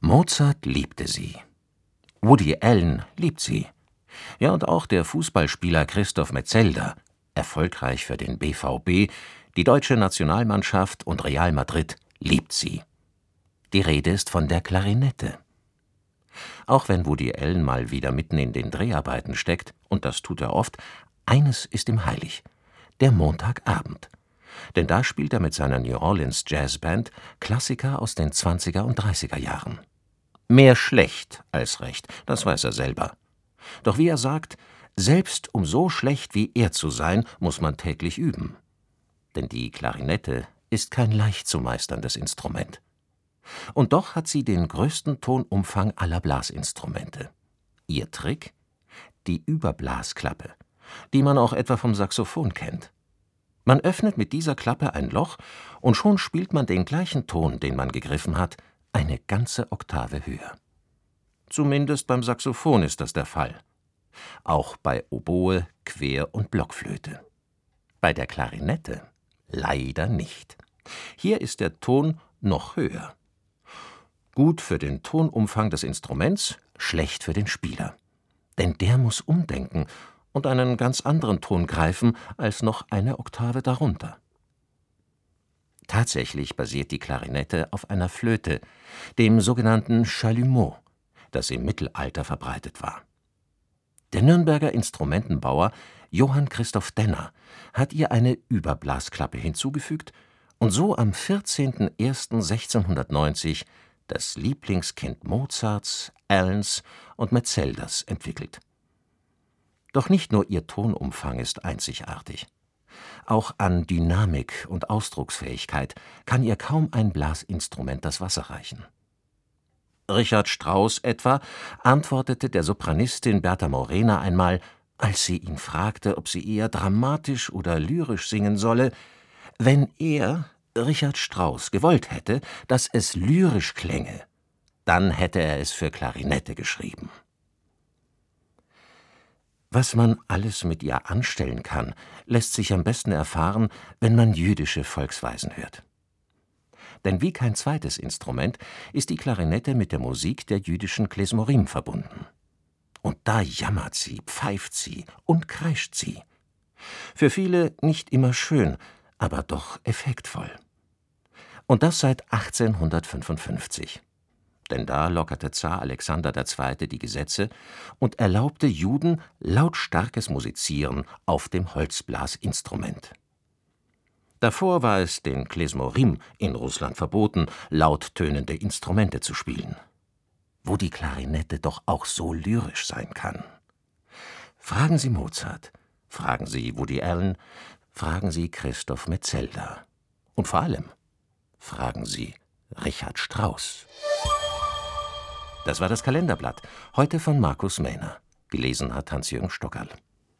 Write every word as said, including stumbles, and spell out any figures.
Mozart liebte sie. Woody Allen liebt sie. Ja, und auch der Fußballspieler Christoph Metzelder, erfolgreich für den B V B, die deutsche Nationalmannschaft und Real Madrid, liebt sie. Die Rede ist von der Klarinette. Auch wenn Woody Allen mal wieder mitten in den Dreharbeiten steckt, und das tut er oft, eines ist ihm heilig: der Montagabend. Denn da spielt er mit seiner New Orleans Jazzband Klassiker aus den zwanziger und dreißiger Jahren. Mehr schlecht als recht, das weiß er selber. Doch wie er sagt, selbst um so schlecht wie er zu sein, muss man täglich üben. Denn die Klarinette ist kein leicht zu meisterndes Instrument. Und doch hat sie den größten Tonumfang aller Blasinstrumente. Ihr Trick? Die Überblasklappe, die man auch etwa vom Saxophon kennt. Man öffnet mit dieser Klappe ein Loch und schon spielt man den gleichen Ton, den man gegriffen hat, eine ganze Oktave höher. Zumindest beim Saxophon ist das der Fall. Auch bei Oboe, Quer- und Blockflöte. Bei der Klarinette leider nicht. Hier ist der Ton noch höher. Gut für den Tonumfang des Instruments, schlecht für den Spieler. Denn der muss umdenken und einen ganz anderen Ton greifen als noch eine Oktave darunter. Tatsächlich basiert die Klarinette auf einer Flöte, dem sogenannten Chalumeau, das im Mittelalter verbreitet war. Der Nürnberger Instrumentenbauer Johann Christoph Denner hat ihr eine Überblasklappe hinzugefügt und so am vierzehnten ersten sechzehnhundertneunzig das Lieblingskind Mozarts, Allens und Metzelders entwickelt. Doch nicht nur ihr Tonumfang ist einzigartig. Auch an Dynamik und Ausdrucksfähigkeit kann ihr kaum ein Blasinstrument das Wasser reichen. Richard Strauss etwa antwortete der Sopranistin Berta Morena einmal, als sie ihn fragte, ob sie eher dramatisch oder lyrisch singen solle: Wenn er, Richard Strauss, gewollt hätte, dass es lyrisch klänge, dann hätte er es für Klarinette geschrieben. Was man alles mit ihr anstellen kann, lässt sich am besten erfahren, wenn man jüdische Volksweisen hört. Denn wie kein zweites Instrument ist die Klarinette mit der Musik der jüdischen Klezmorim verbunden. Und da jammert sie, pfeift sie und kreischt sie. Für viele nicht immer schön, aber doch effektvoll. Und das seit achtzehnhundertfünfundfünfzig. Denn da lockerte Zar Alexander der Zweite die Gesetze und erlaubte Juden lautstarkes Musizieren auf dem Holzblasinstrument. Davor war es den Klezmorim in Russland verboten, lauttönende Instrumente zu spielen. Wo die Klarinette doch auch so lyrisch sein kann. Fragen Sie Mozart, fragen Sie Woody Allen, fragen Sie Christoph Metzelder. Und vor allem fragen Sie Richard Strauss. Das war das Kalenderblatt, heute von Markus Mähner. Gelesen hat Hans-Jürgen Stockerl.